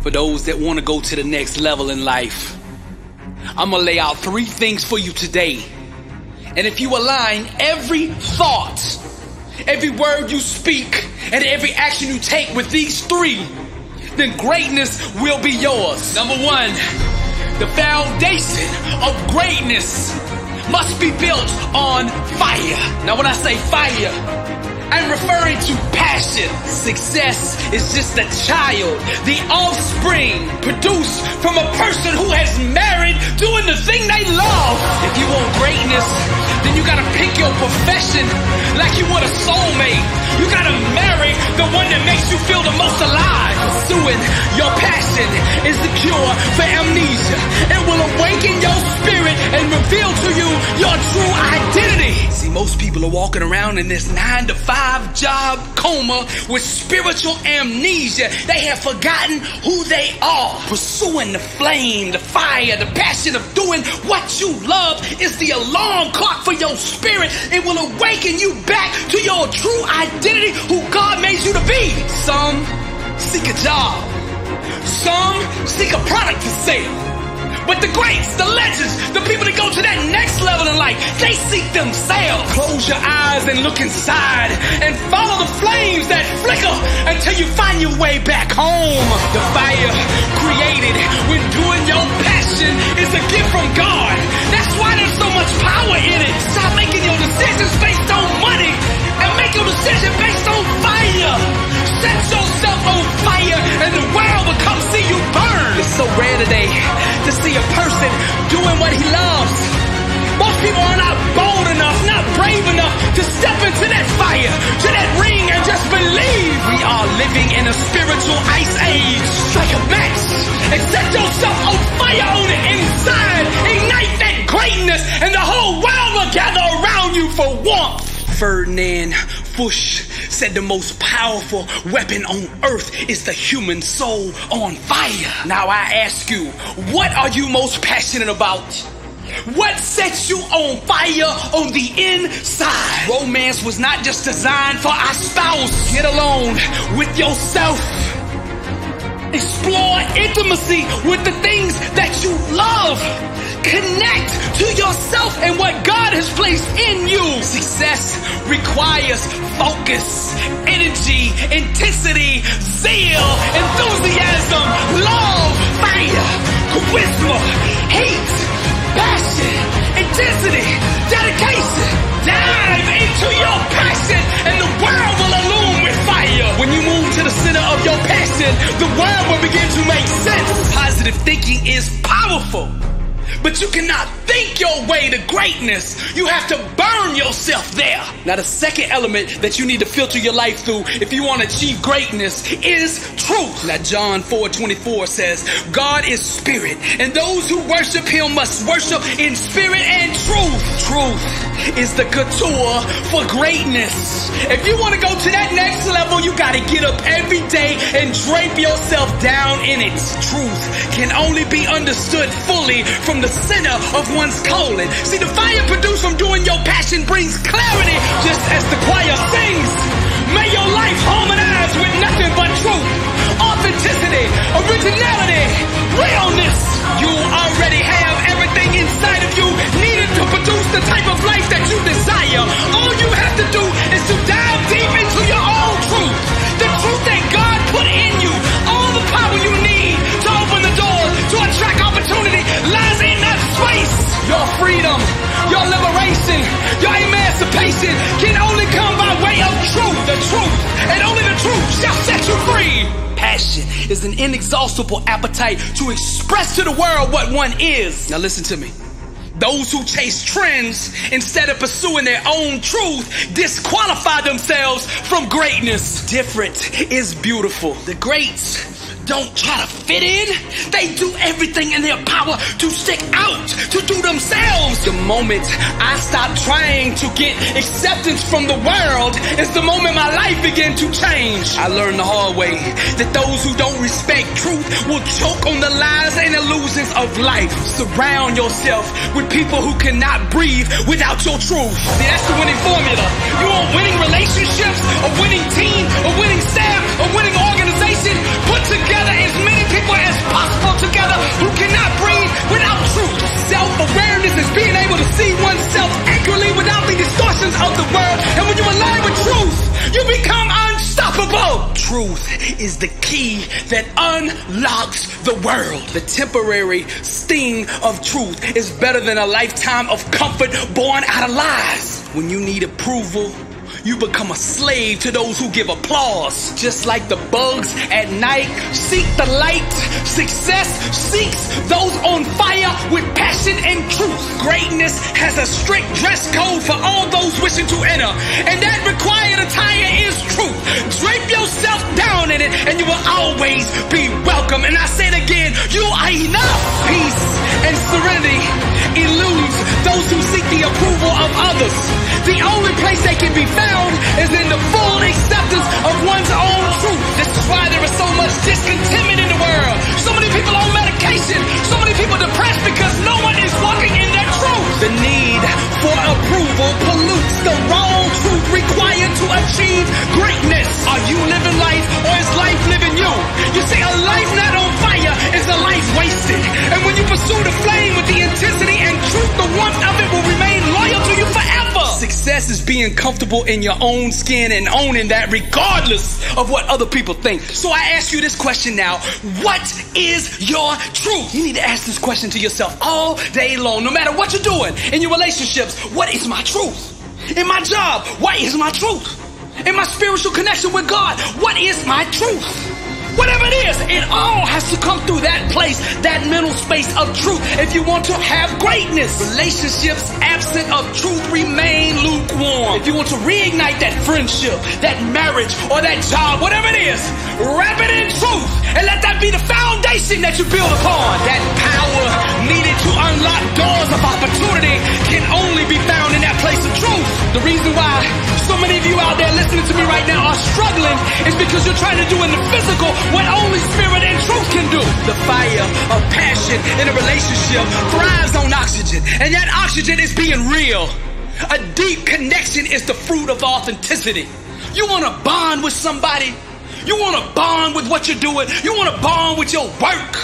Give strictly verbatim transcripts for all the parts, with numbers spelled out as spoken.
For those that want to go to the next level in life, I'm gonna lay out three things for you today. And if you align every thought, every word you speak, and every action you take with these three, then greatness will be yours. Number one, the foundation of greatness must be built on fire. Now when I say fire, I'm referring to passion. Success is just a child, the offspring produced from a person who has married doing the thing they love. If you want greatness, then you gotta pick your profession like you want a soulmate. You gotta marry the one that makes you feel the most alive. Pursuing your passion is the cure for amnesia. It will awaken your spirit and reveal to you your true identity. See, most people are walking around in this nine to five job coma with spiritual amnesia. They have forgotten who they are. Pursuing the flame, the fire, the passion of doing what you love is the alarm clock for your spirit. It will awaken you back to your true identity, who God made you to be. Some seek a job. Some seek a product to sell. But the greats, the legends, the people that go to that next level in life, they seek themselves. Close your eyes and look inside and follow the flames that flicker until you find your way back home. The fire created when doing your passion is a gift from God. That's why there's so much power in it. Stop making your decisions based on money and make your decision based on fire. Set yourself on fire and the world will come see you burn. It's so rare today to see a person doing what he loves. Most people are not bold enough, not brave enough to step into that fire, to that ring and just believe. We are living in a spiritual ice age. Strike a match and set yourself on fire on the inside. Ignite that greatness and the whole world will gather around you for warmth. Ferdinand Fuchs said the most powerful weapon on earth is the human soul on fire. Now I ask you, what are you most passionate about? What sets you on fire on the inside? Romance was not just designed for our spouse. Get alone with yourself. Explore intimacy with the things that you love. Connect to yourself and what God has placed in you. Success requires focus, energy, intensity, zeal, enthusiasm, love, fire, charisma, hate, passion, intensity, dedication. Dive into your passion and the world will illume with fire. When you move to the center of your passion, the world will begin to make sense. Positive thinking is powerful. But you cannot think your way to greatness. You have to burn yourself there. Now the second element that you need to filter your life through if you want to achieve greatness is truth. Now John four twenty-four says, God is spirit, and those who worship him must worship in spirit and truth. Truth is the couture for greatness. If you want to go to that next level, you got to get up every day and drape yourself down in it. Truth can only be understood fully from the center of one's calling. See, the fire produced from doing your passion brings clarity, just as the choir sings. May your life harmonize with nothing but truth, authenticity, originality, realness. You already have everything inside of you needed to produce the type of life that you desire. All you have to do is to dive deep into your own truth, the truth that God put in you. All the power you need to open the door to attract opportunity lies in that space. Your freedom, your liberation, your emancipation can only come by way of truth. The truth, and only the truth shall set you free. Passion is an inexhaustible appetite to express to the world what one is. Now listen to me. Those who chase trends instead of pursuing their own truth disqualify themselves from greatness. Different is beautiful. The greats don't try to fit in. They do everything in their power to stick out, to do themselves. The moment I stop trying to get acceptance from the world is the moment my life began to change. I learned the hard way that those who don't respect truth will choke on the lies and illusions of life. Surround yourself with people who cannot breathe without your truth. See, that's the winning formula. You want winning relationships, a winning team, a winning staff, a winning organization? Put together as many people is the key that unlocks the world. The temporary sting of truth is better than a lifetime of comfort born out of lies. When you need approval, you become a slave to those who give applause. Just like the bugs at night seek the light, success seeks those on fire with passion and truth. Greatness has a strict dress code for all those wishing to enter, and that required attire is truth. Drape yourself down in it and you will always be welcome. And I say it again, you are enough. Peace and serenity eludes those who seek the approval of others. The only place they can be found is in the full acceptance of one's own truth. This is why there is so much discontentment in the world. So many people on medication, so many people depressed because no one is walking in their truth. The need for approval pollutes the raw truth required to achieve greatness. Are you living life or is life living you? You see, a life not on fire is a life wasted. And when you pursue the flame with the intensity and truth, the warmth of it will remain loyal to you forever. Success is being comfortable in your own skin and owning that regardless of what other people think. So I ask you this question now. What is your truth? You need to ask this question to yourself all day long, no matter what you're doing. In your relationships, what is my truth? In my job, what is my truth? In my spiritual connection with God, what is my truth? Whatever it is, it all has to come through that place, that mental space of truth if you want to have greatness. Relationships absent of truth remain lukewarm. If you want to reignite that friendship, that marriage, or that job, whatever it is, wrap it in truth and let that be the foundation that you build upon. That power needed to unlock doors of opportunity can only be found in that place of truth. The reason why so many of you out there listening to me right now are struggling is because you're trying to do in the physical what only spirit and truth can do. The fire of passion in a relationship thrives on oxygen, and that oxygen is being real. A deep connection is the fruit of authenticity. You want to bond with somebody? You want to bond with what you're doing? You want to bond with your work?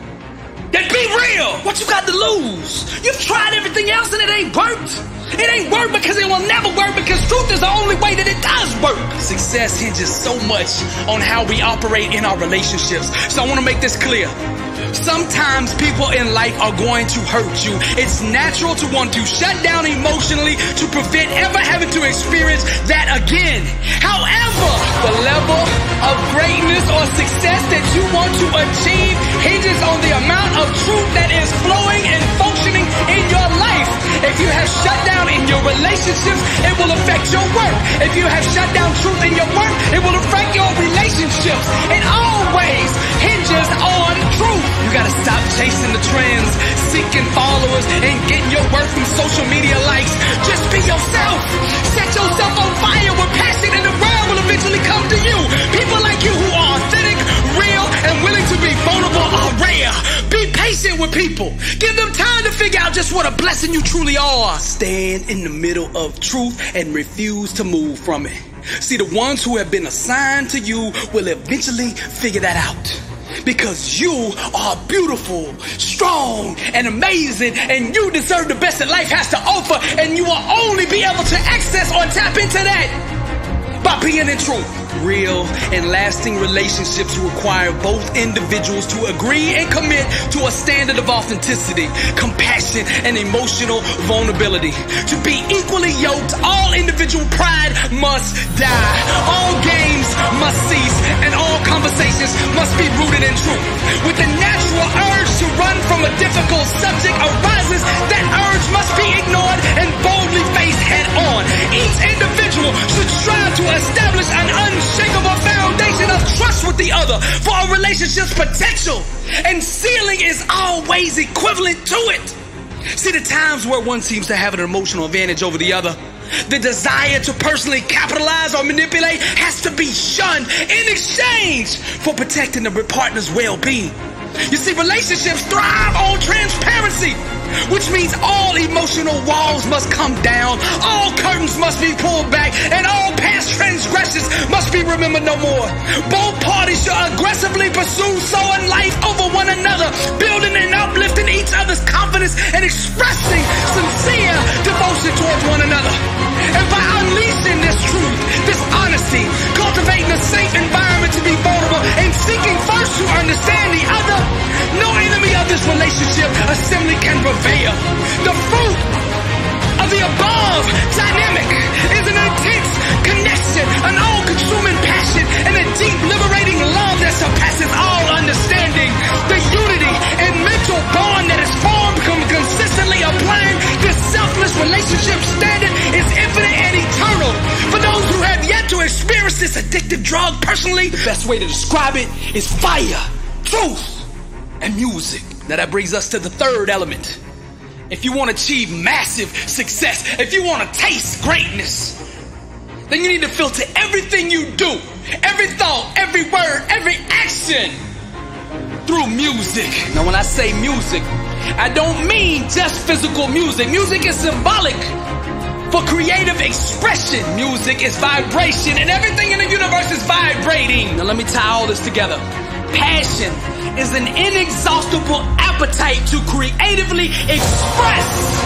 Then be real. What you got to lose? You've tried everything else and it ain't worked. It ain't work because it will never work, because truth is the only way that it does work. Success hinges so much on how we operate in our relationships. So I want to make this clear. Sometimes people in life are going to hurt you. It's natural to want to shut down emotionally to prevent ever having to experience that again. However, the level of greatness or success that you want to achieve hinges on the amount of truth that is flowing and functioning in your life. If you have shut down in your relationships, it will affect your work. If you have shut down truth in your work, it will affect your relationships. It always hinges on truth. You gotta stop chasing the trends, seeking followers, and getting your worth from social media likes. Just be yourself. Set yourself on fire with passion, and the world will eventually come to you. People like you who are authentic, real, and willing to be vulnerable are rare. Be patient with people. Give them time to figure out just what a blessing you truly are. Stand in the middle of truth and refuse to move from it. See, the ones who have been assigned to you will eventually figure that out. Because you are beautiful, strong, and amazing, and you deserve the best that life has to offer, and you will only be able to access or tap into that by being in truth. Real and lasting relationships require both individuals to agree and commit to a standard of authenticity, compassion, and emotional vulnerability. To be equally yoked, all individual pride must die. All games must cease, and all conversations must be rooted in truth. With the natural urge to run from a difficult subject arises, that urge must be ignored and boldly faced head on. Each individual should strive to establish an unshakable foundation of trust with the other for a relationship's potential, and ceiling is always equivalent to it. See, the times where one seems to have an emotional advantage over the other, the desire to personally capitalize or manipulate has to be shunned in exchange for protecting the partner's well-being. You see, relationships thrive on transparency, which means all emotional walls must come down, all curtains must be pulled back, and all past transgressions must be remembered no more. Both parties should aggressively pursue sowing life over one another, building and uplifting each other's confidence and expressing sincere devotion towards one another. And by unleashing this truth, this honesty, cultivating a safe environment to be vulnerable, and seeking first to understand the other. No enemy of this relationship assembly can prevail. The fruit of the above dynamic is an intense connection, an all-consuming passion, and a deep liberating love that surpasses all understanding. The unity and mental bond that is formed from consistently applying this selfless relationship standard is infinite and eternal. For those who have yet to experience this addictive drug personally, the best way to describe it is fire, truth, and music. Now that brings us to the third element. If you want to achieve massive success, if you want to taste greatness, then you need to filter everything you do, every thought, every word, every action through music. Now when I say music, I don't mean just physical music. Music is symbolic for creative expression. Music is vibration, and everything in the universe is vibrating. Now let me tie all this together. Passion is an inexhaustible appetite to creatively express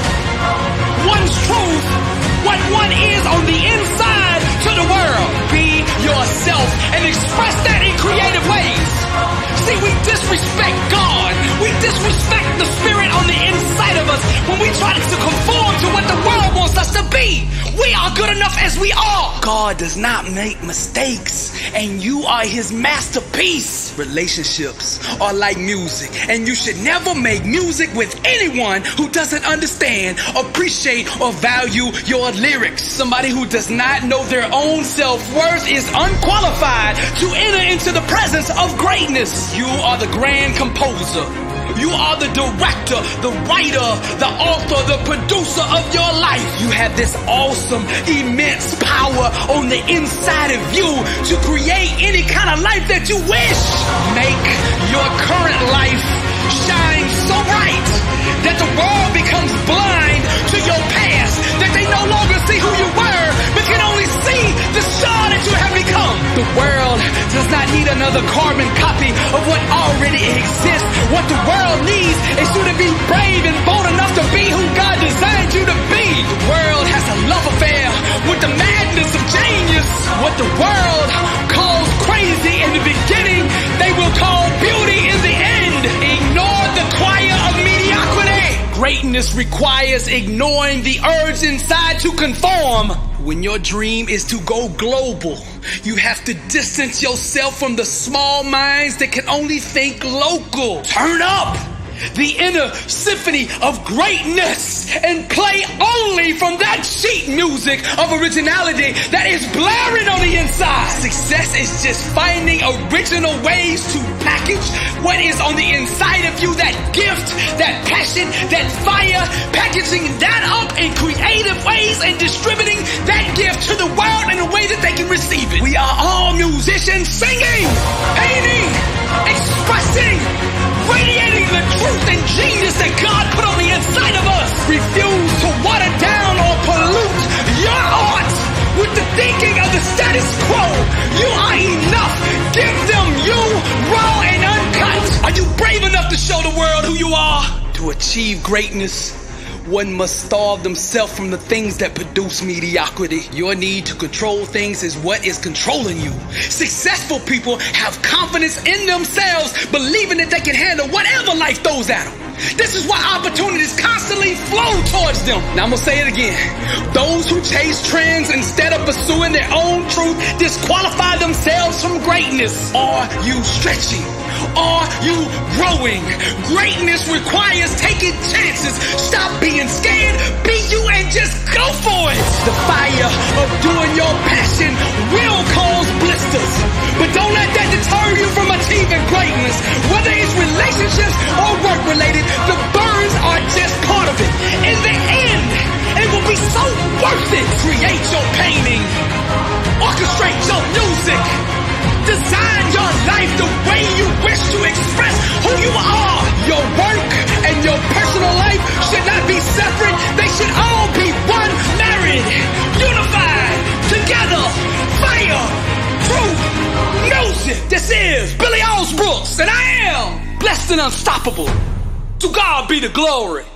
one's truth, what one is on the inside, to the world. Be yourself and express that in creative ways. See, we disrespect God. We disrespect the spirit on the inside of us when we try to conform to what the world wants us to be. We are good enough as we are. God does not make mistakes, and you are his masterpiece. Relationships are like music, and you should never make music with anyone who doesn't understand, appreciate, or value your lyrics. Somebody who does not know their own self-worth is unqualified to enter into the presence of greatness. You are the grand composer. You are the director, the writer, the author, the producer of your life. You have this awesome, immense power on the inside of you to create any kind of life that you wish. Make your current life shine so bright that the world becomes blind to your past, that they no longer see who you were, but can only see the star that you have become. The world does not need another carbon copy of what already exists. What the world needs is you to be brave and bold enough to be who God designed you to be. The world has a love affair with the madness of genius. What the world calls crazy in the beginning, they will call beauty in the end. Ignore the choir of mediocrity. Greatness requires ignoring the urge inside to conform. When your dream is to go global, you have to distance yourself from the small minds that can only think local. Turn up the inner symphony of greatness and play only from that sheet music of originality that is blaring on the inside. Success is just finding original ways to package what is on the inside of you, that gift, that passion, that fire, packaging that up in creative ways and distributing that gift to the world in a way that they can receive it. We are all musicians singing, painting, expressing, radiating the truth and genius that God put on the inside of us. Refuse to water down or pollute your art with the thinking of the status quo. You are enough. Give them you, raw and uncut. Are you brave enough to show the world who you are? To achieve greatness, one must starve themselves from the things that produce mediocrity. Your need to control things is what is controlling you. Successful people have confidence in themselves, believing that they can handle whatever life throws at them. This is why opportunities constantly flow towards them. Now I'm gonna say it again. Those who chase trends instead of pursuing their own truth disqualify themselves from greatness. Are you stretching? Are you growing? Greatness requires taking chances. Stop being scared. Be you and just go for it. The fire of doing your passion will cause blisters, but don't let that deter you from achieving greatness. Whether it's relationships or work related, the burns are just part of it. In the end, it will be so worth it. Create your painting. Orchestrate your music. Design your life the way you wish to express who you are. Your work and your personal life should not be separate. They should all be one, married, unified, together. Fire, truth, music. This is Billy Osbrooks, and I am blessed and unstoppable. To God be the glory.